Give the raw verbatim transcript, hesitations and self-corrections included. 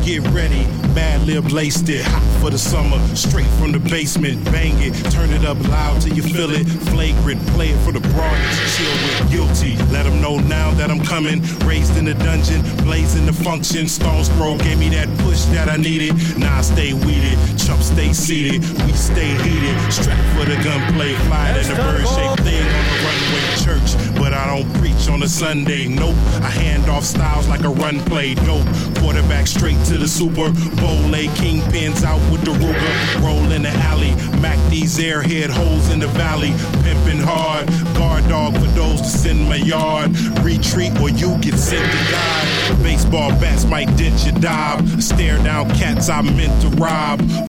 get ready. Bad lip laced it, hot for the summer. Straight from the basement, bang it. Turn it up loud till you feel it. Flagrant, play it for the broadest. Chill with guilty. Let them know now that I'm coming. Raised in the dungeon, blazing the function. Stone's Throw gave me that push that I needed. Now I stay weeded, chump stay seated. We stay heated. Strapped for the gunplay, flying in the bird-shaped thing on the runway church. But I don't preach on a Sunday. Nope, I hand off styles like a run play. Dope, quarterback straight to the Super Bowl. Lay kingpins out with the Ruger. Roll in the alley, Mac these airhead holes in the valley. Pimping hard, guard dog for those to send my yard. Retreat or you get sent to God. Baseball bats might dent your dive. Stare down cats I meant to rob.